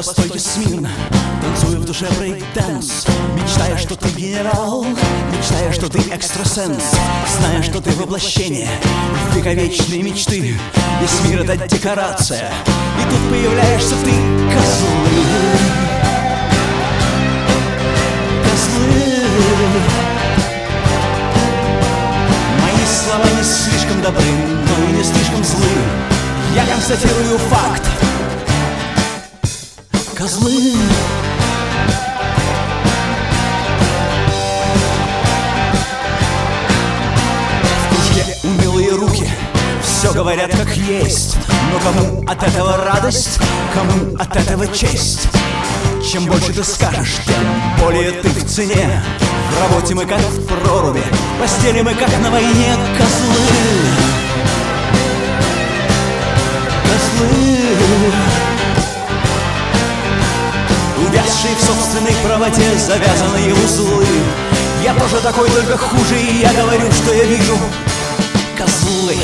стойке смирно, танцуя в душе брейк-данс, мечтая, что ты генерал, мечтая, что ты экстрасенс, зная, что ты воплощение вековечной мечты. Весь мир — это декорация, и тут появляешься ты, козлы. Козлы. Мои слова не слишком добры, но и не слишком злы. Я констатирую факт. Козлы. В кружке умелые руки все говорят как есть, но кому от этого радость, кому от этого честь? Чем больше ты скажешь, тем более ты в цене. В работе мы как в проруби, в постели мы как на войне. Козлы. Козлы. Увязшие в собственной правоте завязанные узлы. Я тоже такой, только хуже, и я говорю, что я вижу. Козлы.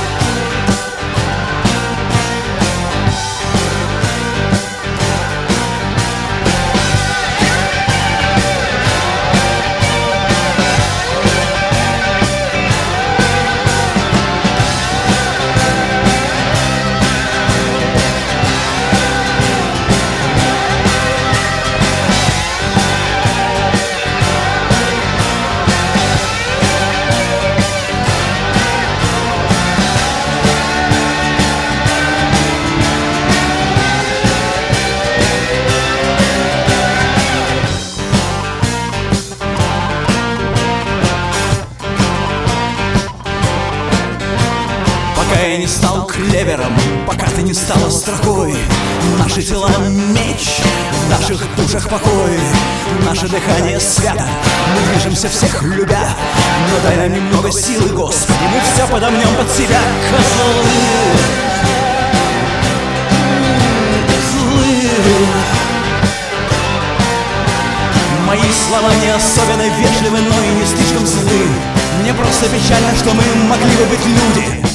Пока я не стал клевером, пока ты не стала строкой, наши тела меч, в наших душах покой, наше дыхание свято, мы движемся всех любя. Но дай нам немного силы, Господи, мы все подомнем под себя. Козлы. Козлы. Мои слова не особенно вежливы, но и не слишком злы. Мне просто печально, что мы могли бы быть люди.